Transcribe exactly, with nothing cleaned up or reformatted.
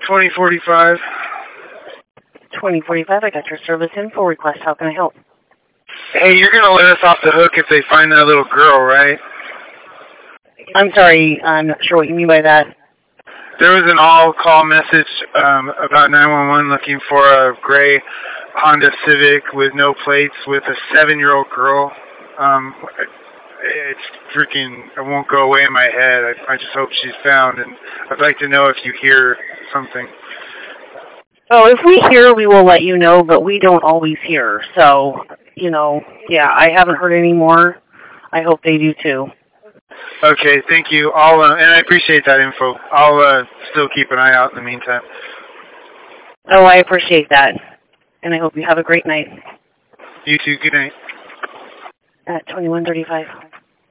twenty forty-five. twenty forty-five, I got your service info request. How can I help? Hey, you're going to let us off the hook if they find that little girl, right? I'm sorry, I'm not sure what you mean by that. There was an all-call message um, about nine one one looking for a gray Honda Civic with no plates with a seven-year-old girl. Um, it's freaking, it won't go away in my head. I, I just hope she's found, and I'd like to know if you hear something. Oh, if we hear, we will let you know, but we don't always hear. So, you know, yeah, I haven't heard any more. I hope they do too. Okay, thank you. I'll uh, and I appreciate that info. I'll uh, still keep an eye out in the meantime. Oh, I appreciate that, and I hope you have a great night. You too. Good night. At twenty-one thirty-five.